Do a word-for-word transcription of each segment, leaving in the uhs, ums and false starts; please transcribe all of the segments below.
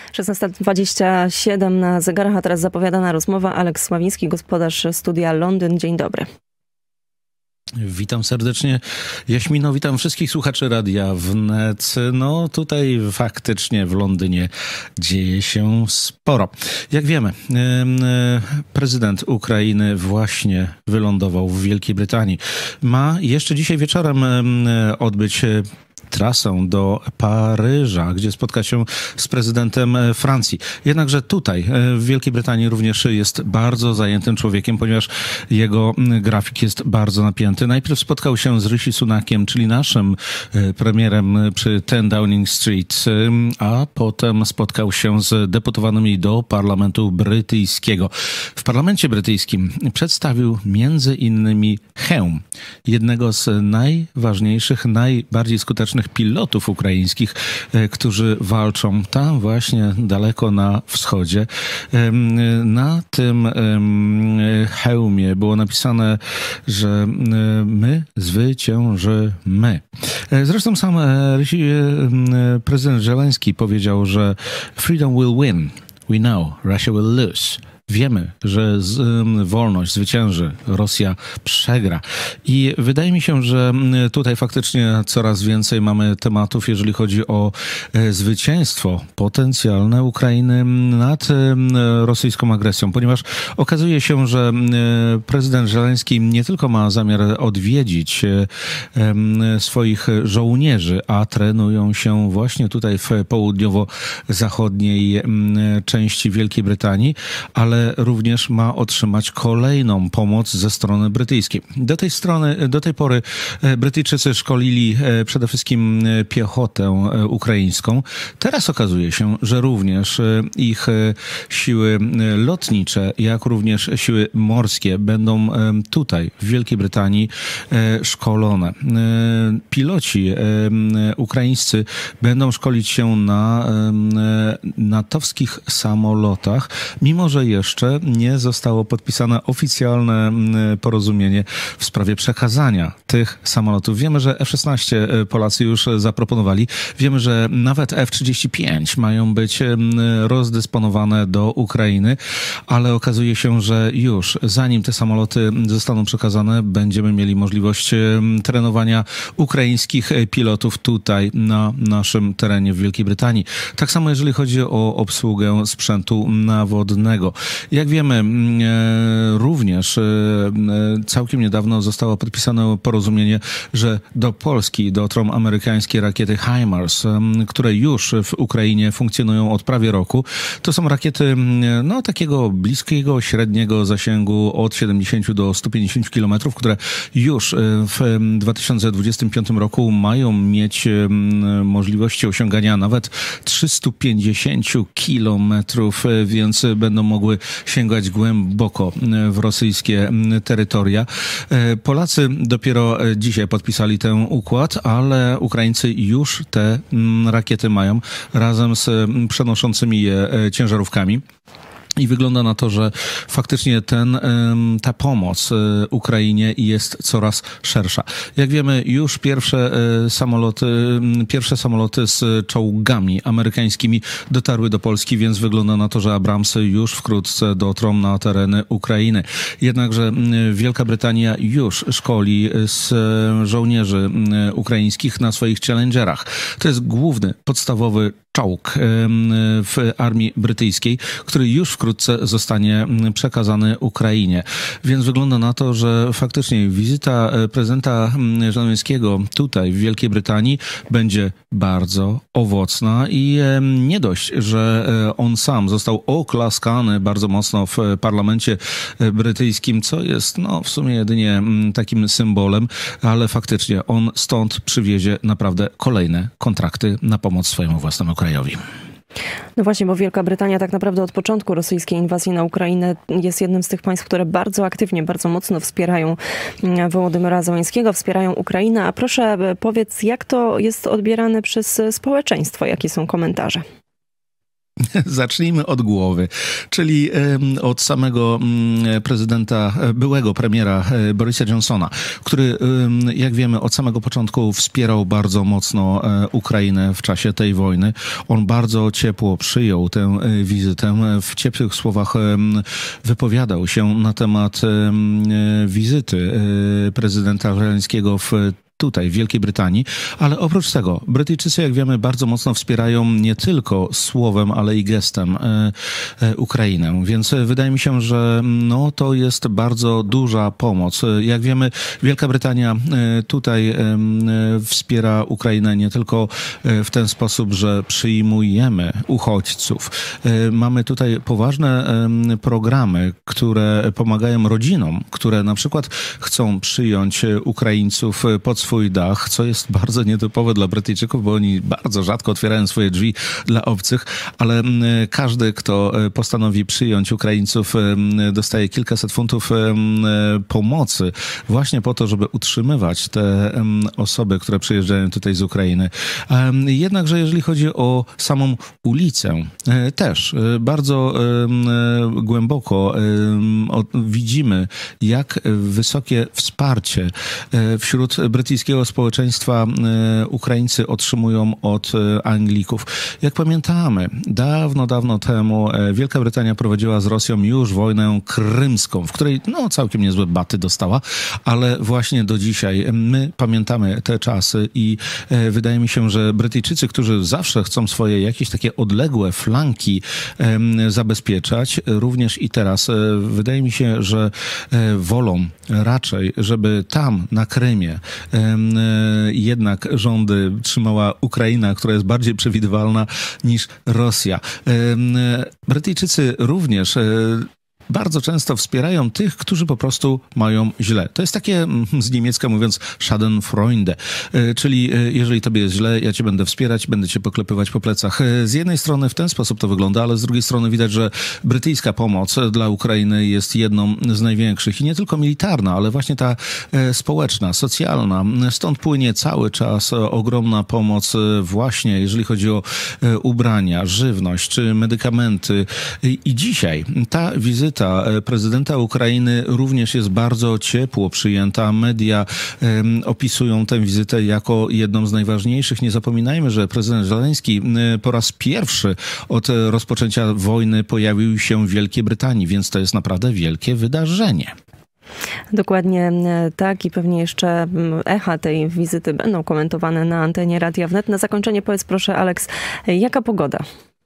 szesnasta dwadzieścia siedem na zegarach, a teraz zapowiadana rozmowa. Aleks Sławiński, gospodarz Studia Londyn. Dzień dobry. Witam serdecznie. Jaśmino, witam wszystkich słuchaczy Radia Wnet. No tutaj faktycznie w Londynie dzieje się sporo. Jak wiemy, prezydent Ukrainy właśnie wylądował w Wielkiej Brytanii. Ma jeszcze dzisiaj wieczorem odbyć trasę do Paryża, gdzie spotka się z prezydentem Francji. Jednakże tutaj w Wielkiej Brytanii również jest bardzo zajętym człowiekiem, ponieważ jego grafik jest bardzo napięty. Najpierw spotkał się z Rishi Sunakiem, czyli naszym premierem przy dziesiątej Downing Street, a potem spotkał się z deputowanymi do Parlamentu Brytyjskiego. W Parlamencie Brytyjskim przedstawił między innymi hełm jednego z najważniejszych, najbardziej skutecznych pilotów ukraińskich, którzy walczą tam właśnie daleko na wschodzie. Na tym hełmie było napisane, że my zwyciężymy. Zresztą sam prezydent Żeleński powiedział, że freedom will win. We know Russia will lose. Wiemy, że z, um, wolność zwycięży, Rosja przegra. I wydaje mi się, że tutaj faktycznie coraz więcej mamy tematów, jeżeli chodzi o e, zwycięstwo potencjalne Ukrainy nad e, rosyjską agresją, ponieważ okazuje się, że e, prezydent Żeleński nie tylko ma zamiar odwiedzić e, e, swoich żołnierzy, a trenują się właśnie tutaj w południowo-zachodniej e, części Wielkiej Brytanii, ale również ma otrzymać kolejną pomoc ze strony brytyjskiej. Do tej strony, do tej pory Brytyjczycy szkolili przede wszystkim piechotę ukraińską. Teraz okazuje się, że również ich siły lotnicze, jak również siły morskie będą tutaj w Wielkiej Brytanii szkolone. Piloci ukraińscy będą szkolić się na natowskich samolotach, mimo że jeszcze Jeszcze nie zostało podpisane oficjalne porozumienie w sprawie przekazania tych samolotów. Wiemy, że F szesnaście Polacy już zaproponowali. Wiemy, że nawet F trzydzieści pięć mają być rozdysponowane do Ukrainy, ale okazuje się, że już zanim te samoloty zostaną przekazane, będziemy mieli możliwość trenowania ukraińskich pilotów tutaj na naszym terenie w Wielkiej Brytanii. Tak samo jeżeli chodzi o obsługę sprzętu nawodnego. Jak wiemy, również całkiem niedawno zostało podpisane porozumienie, że do Polski dotrą amerykańskie rakiety HIMARS, które już w Ukrainie funkcjonują od prawie roku. To są rakiety no, takiego bliskiego, średniego zasięgu od siedemdziesięciu do stu pięćdziesięciu kilometrów, które już w dwa tysiące dwudziestym piątym roku mają mieć możliwości osiągania nawet trzystu pięćdziesięciu kilometrów, więc będą mogły sięgać głęboko w rosyjskie terytoria. Polacy dopiero dzisiaj podpisali ten układ, ale Ukraińcy już te rakiety mają razem z przenoszącymi je ciężarówkami. I wygląda na to, że faktycznie ten, ta pomoc Ukrainie jest coraz szersza. Jak wiemy, już pierwsze samoloty, pierwsze samoloty z czołgami amerykańskimi dotarły do Polski, więc wygląda na to, że Abramsy już wkrótce dotrą na tereny Ukrainy. Jednakże Wielka Brytania już szkoli z żołnierzy ukraińskich na swoich Challengerach. To jest główny, podstawowy czołg w armii brytyjskiej, który już wkrótce zostanie przekazany Ukrainie. Więc wygląda na to, że faktycznie wizyta prezydenta Żeleńskiego tutaj w Wielkiej Brytanii będzie bardzo owocna i nie dość, że on sam został oklaskany bardzo mocno w parlamencie brytyjskim, co jest no w sumie jedynie takim symbolem, ale faktycznie on stąd przywiezie naprawdę kolejne kontrakty na pomoc swojemu własnemu krajowi. No właśnie, bo Wielka Brytania tak naprawdę od początku rosyjskiej inwazji na Ukrainę jest jednym z tych państw, które bardzo aktywnie, bardzo mocno wspierają Wołodymyra Zełenskiego, wspierają Ukrainę. A proszę powiedz, jak to jest odbierane przez społeczeństwo? Jakie są komentarze? Zacznijmy od głowy, czyli od samego prezydenta, byłego premiera Borisa Johnsona, który, jak wiemy, od samego początku wspierał bardzo mocno Ukrainę w czasie tej wojny. On bardzo ciepło przyjął tę wizytę. W ciepłych słowach wypowiadał się na temat wizyty prezydenta Zełenskiego w tutaj, w Wielkiej Brytanii, ale oprócz tego Brytyjczycy, jak wiemy, bardzo mocno wspierają nie tylko słowem, ale i gestem e, e, Ukrainę. Więc wydaje mi się, że no, to jest bardzo duża pomoc. Jak wiemy, Wielka Brytania e, tutaj e, wspiera Ukrainę nie tylko w ten sposób, że przyjmujemy uchodźców. E, mamy tutaj poważne e, programy, które pomagają rodzinom, które na przykład chcą przyjąć Ukraińców pod swój dach, co jest bardzo nietypowe dla Brytyjczyków, bo oni bardzo rzadko otwierają swoje drzwi dla obcych, ale każdy, kto postanowi przyjąć Ukraińców, dostaje kilkaset funtów pomocy właśnie po to, żeby utrzymywać te osoby, które przyjeżdżają tutaj z Ukrainy. Jednakże jeżeli chodzi o samą ulicę, też bardzo głęboko widzimy, jak wysokie wsparcie wśród brytyjskiego społeczeństwa Ukraińcy otrzymują od Anglików. Jak pamiętamy, dawno, dawno temu Wielka Brytania prowadziła z Rosją już wojnę krymską, w której no całkiem niezłe baty dostała, ale właśnie do dzisiaj my pamiętamy te czasy i wydaje mi się, że Brytyjczycy, którzy zawsze chcą swoje jakieś takie odległe flanki zabezpieczać, również i teraz wydaje mi się, że wolą raczej, żeby tam na Krymie jednak rządy trzymała Ukraina, która jest bardziej przewidywalna niż Rosja. Brytyjczycy również bardzo często wspierają tych, którzy po prostu mają źle. To jest takie, z niemiecka mówiąc, Schadenfreude, czyli jeżeli tobie jest źle, ja cię będę wspierać, będę cię poklepywać po plecach. Z jednej strony w ten sposób to wygląda, ale z drugiej strony widać, że brytyjska pomoc dla Ukrainy jest jedną z największych i nie tylko militarna, ale właśnie ta społeczna, socjalna. Stąd płynie cały czas ogromna pomoc właśnie, jeżeli chodzi o ubrania, żywność czy medykamenty. I dzisiaj ta wizyta prezydenta Ukrainy również jest bardzo ciepło przyjęta. Media um, opisują tę wizytę jako jedną z najważniejszych. Nie zapominajmy, że prezydent Zełenski po raz pierwszy od rozpoczęcia wojny pojawił się w Wielkiej Brytanii, więc to jest naprawdę wielkie wydarzenie. Dokładnie tak i pewnie jeszcze echa tej wizyty będą komentowane na antenie Radia Wnet. Na zakończenie powiedz proszę, Aleks, jaka pogoda?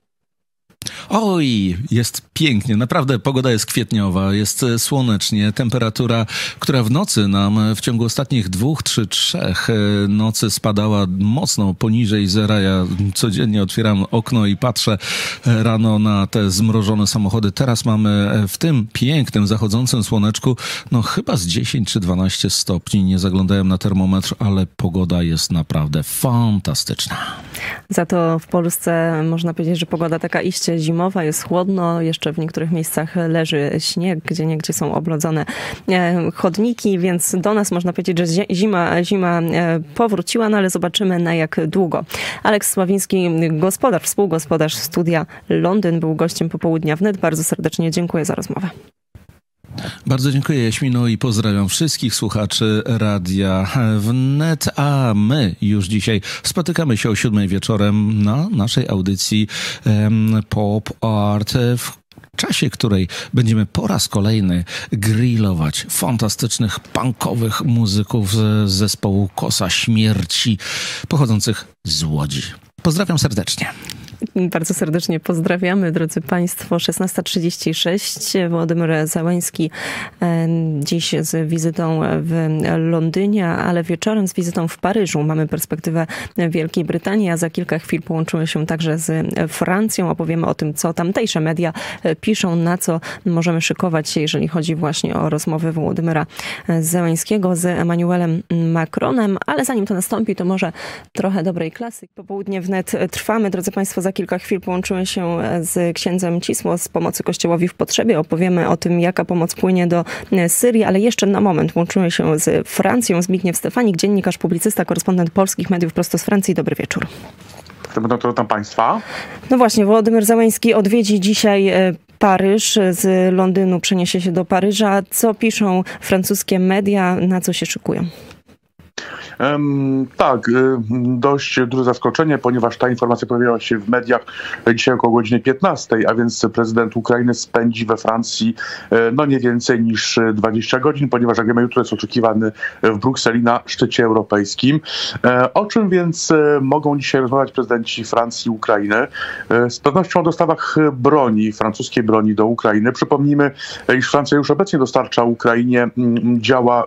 Oj, jest pięknie. Naprawdę pogoda jest kwietniowa, jest słonecznie. Temperatura, która w nocy nam w ciągu ostatnich dwóch, trzy, trzech nocy spadała mocno poniżej zera. Ja codziennie otwieram okno i patrzę rano na te zmrożone samochody. Teraz mamy w tym pięknym, zachodzącym słoneczku no chyba z dziesięć czy dwanaście stopni. Nie zaglądałem na termometr, ale pogoda jest naprawdę fantastyczna. Za to w Polsce można powiedzieć, że pogoda taka iście zimowa, jest chłodno, jeszcze w niektórych miejscach leży śnieg, gdzie niegdzie są oblodzone chodniki, więc do nas można powiedzieć, że zima, zima powróciła, no ale zobaczymy na jak długo. Aleks Sławiński, gospodarz, współgospodarz Studia Londyn, był gościem Popołudnia Wnet. Bardzo serdecznie dziękuję za rozmowę. Bardzo dziękuję, Jaśmino, i pozdrawiam wszystkich słuchaczy Radia Wnet, a my już dzisiaj spotykamy się o siódmej wieczorem na naszej audycji um, Pop Art, w czasie której będziemy po raz kolejny grillować fantastycznych punkowych muzyków z zespołu Kosa Śmierci pochodzących z Łodzi. Pozdrawiam serdecznie. Bardzo serdecznie pozdrawiamy, drodzy Państwo. szesnasta trzydzieści sześć. Wołodymyr Zełenski dziś z wizytą w Londynie, ale wieczorem z wizytą w Paryżu. Mamy perspektywę Wielkiej Brytanii, a za kilka chwil połączymy się także z Francją. Opowiemy o tym, co tamtejsze media piszą, na co możemy szykować się, jeżeli chodzi właśnie o rozmowy Wołodymyra Zełenskiego z Emmanuelem Macronem. Ale zanim to nastąpi, to może trochę dobrej klasyki. Popołudnie Wnet trwamy, drodzy Państwo. Za kilka chwil połączymy się z księdzem Cisło z Pomocy Kościołowi w Potrzebie. Opowiemy o tym, jaka pomoc płynie do Syrii, ale jeszcze na moment łączymy się z Francją. Zbigniew Stefanik, dziennikarz, publicysta, korespondent polskich mediów prosto z Francji. Dobry wieczór. będą to tam państwa. No właśnie, Wołodymyr Zełenski odwiedzi dzisiaj Paryż, z Londynu przeniesie się do Paryża. Co piszą francuskie media, na co się szykują? Um, tak, dość duże zaskoczenie, ponieważ ta informacja pojawiła się w mediach dzisiaj około godziny piętnastej, a więc prezydent Ukrainy spędzi we Francji no nie więcej niż dwadzieścia godzin, ponieważ jak wiemy, jutro jest oczekiwany w Brukseli na szczycie europejskim. O czym więc mogą dzisiaj rozmawiać prezydenci Francji i Ukrainy? Z pewnością o dostawach broni, francuskiej broni do Ukrainy. Przypomnijmy, iż Francja już obecnie dostarcza Ukrainie działa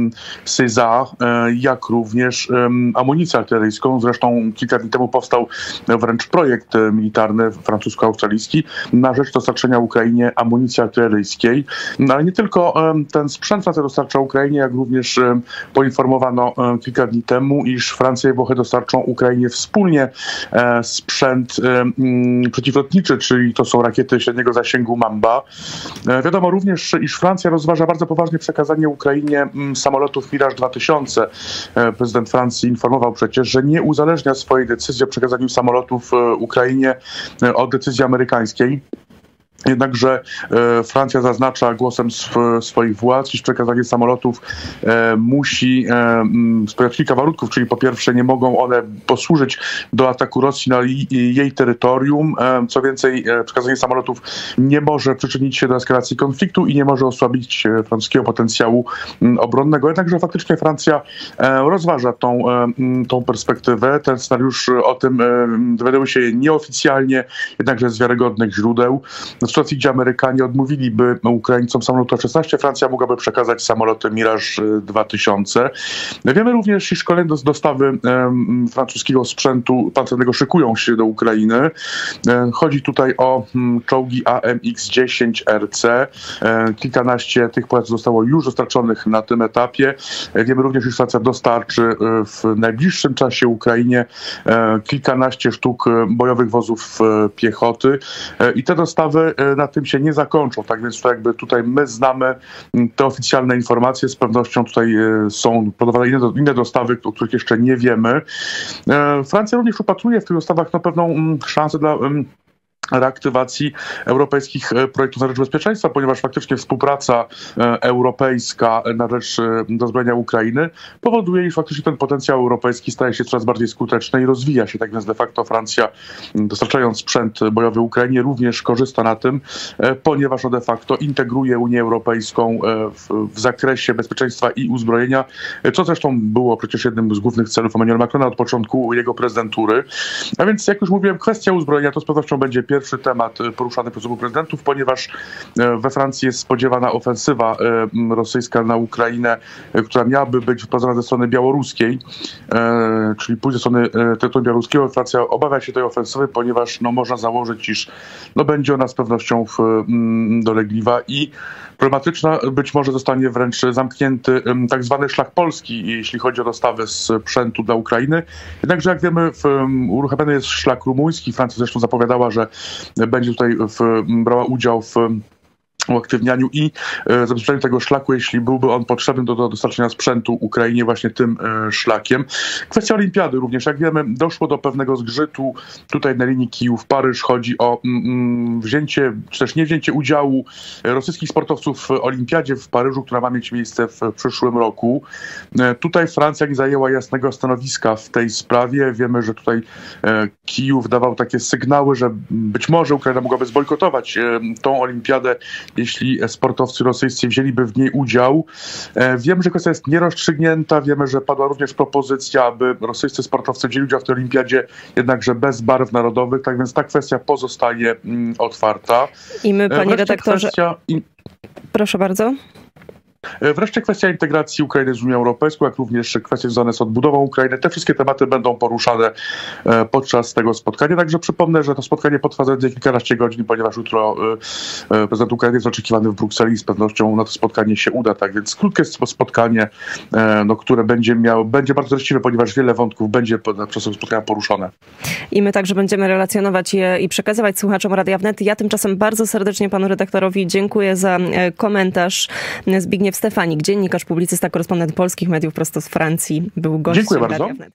César, jak również um, amunicję artyleryjską. Zresztą kilka dni temu powstał wręcz projekt militarny francusko-australijski na rzecz dostarczenia Ukrainie amunicji artyleryjskiej. No, ale nie tylko um, ten sprzęt Francja dostarcza Ukrainie, jak również um, poinformowano um, kilka dni temu, iż Francja i Włochy dostarczą Ukrainie wspólnie um, sprzęt um, przeciwlotniczy, czyli to są rakiety średniego zasięgu Mamba. Um, wiadomo również, iż Francja rozważa bardzo poważnie przekazanie Ukrainie um, samolotów Mirage dwa tysiące. Prezydent Francji informował przecież, że nie uzależnia swojej decyzji o przekazaniu samolotów Ukrainie od decyzji amerykańskiej. Jednakże e, Francja zaznacza głosem sw- swoich władz, iż przekazanie samolotów e, musi e, spełniać kilka warunków, czyli po pierwsze nie mogą one posłużyć do ataku Rosji na i, i jej terytorium. E, co więcej, e, przekazanie samolotów nie może przyczynić się do eskalacji konfliktu i nie może osłabić e, francuskiego potencjału m, obronnego. Jednakże faktycznie Francja e, rozważa tą, e, tą perspektywę. Ten scenariusz o tym e, dowiadywał się nieoficjalnie, jednakże z wiarygodnych źródeł. W sytuacji, gdzie Amerykanie odmówiliby Ukraińcom samolotu F szesnaście, Francja mogłaby przekazać samoloty Mirage dwa tysiące. Wiemy również, iż kolejne dostawy um, francuskiego sprzętu pancernego szykują się do Ukrainy. Um, chodzi tutaj o um, czołgi A M X dziesięć R C. Um, kilkanaście tych pojazdów zostało już dostarczonych na tym etapie. Um, wiemy również, iż Francja dostarczy um, w najbliższym czasie Ukrainie um, kilkanaście sztuk bojowych wozów um, piechoty. Um, I te dostawy na tym się nie zakończą. Tak więc to jakby tutaj my znamy te oficjalne informacje. Z pewnością tutaj są podawane inne, inne dostawy, o których jeszcze nie wiemy. Francja również upatruje w tych dostawach na pewną szansę dla reaktywacji europejskich projektów na rzecz bezpieczeństwa, ponieważ faktycznie współpraca europejska na rzecz dozbrojenia Ukrainy powoduje, iż faktycznie ten potencjał europejski staje się coraz bardziej skuteczny i rozwija się. Tak więc de facto Francja, dostarczając sprzęt bojowy Ukrainie, również korzysta na tym, ponieważ de facto integruje Unię Europejską w, w zakresie bezpieczeństwa i uzbrojenia, co zresztą było przecież jednym z głównych celów Emmanuela Macrona od początku jego prezydentury. A więc, jak już mówiłem, kwestia uzbrojenia to z pewnością będzie pierwszy Pierwszy temat poruszany przez obu prezydentów, ponieważ we Francji jest spodziewana ofensywa rosyjska na Ukrainę, która miałaby być wprowadzona ze strony białoruskiej, czyli pójść ze strony terytorium białoruskiego. Francja obawia się tej ofensywy, ponieważ no, można założyć, iż no, będzie ona z pewnością w, dolegliwa i problematyczna. Być może zostanie wręcz zamknięty tak zwany szlak polski, jeśli chodzi o dostawy sprzętu dla Ukrainy. Jednakże, jak wiemy, w, uruchomiony jest szlak rumuński. Francja zresztą zapowiadała, że będzie tutaj w, brała udział w uaktywnianiu i e, zabezpieczeniu tego szlaku, jeśli byłby on potrzebny do, do dostarczenia sprzętu Ukrainie właśnie tym e, szlakiem. Kwestia olimpiady również. Jak wiemy, doszło do pewnego zgrzytu tutaj na linii Kijów-Paryż. Chodzi o mm, wzięcie, czy też nie wzięcie udziału rosyjskich sportowców w olimpiadzie w Paryżu, która ma mieć miejsce w, w przyszłym roku. E, tutaj Francja nie zajęła jasnego stanowiska w tej sprawie. Wiemy, że tutaj e, Kijów dawał takie sygnały, że być może Ukraina mogłaby zbojkotować e, tą olimpiadę, jeśli sportowcy rosyjscy wzięliby w niej udział. Wiemy, że kwestia jest nierozstrzygnięta. Wiemy, że padła również propozycja, aby rosyjscy sportowcy wzięli udział w tej olimpiadzie, jednakże bez barw narodowych. Tak więc ta kwestia pozostaje mm, otwarta. I my, panie Wreszcie redaktorze... Kwestia... Proszę bardzo. Wreszcie kwestia integracji Ukrainy z Unią Europejską, jak również kwestie związane z odbudową Ukrainy. Te wszystkie tematy będą poruszane podczas tego spotkania. Także przypomnę, że to spotkanie potrwa zaledwie kilkanaście godzin, ponieważ jutro prezydent Ukrainy jest oczekiwany w Brukseli i z pewnością na to spotkanie się uda. Tak więc krótkie spotkanie, no, które będzie miało, będzie bardzo treściwe, ponieważ wiele wątków będzie podczas tego spotkania poruszone. I my także będziemy relacjonować je i przekazywać słuchaczom Radia Wnet. Ja tymczasem bardzo serdecznie panu redaktorowi dziękuję za komentarz. Zbigniew Stefanik, dziennikarz, publicysta, korespondent polskich mediów prosto z Francji, był gościem Radia Wnet.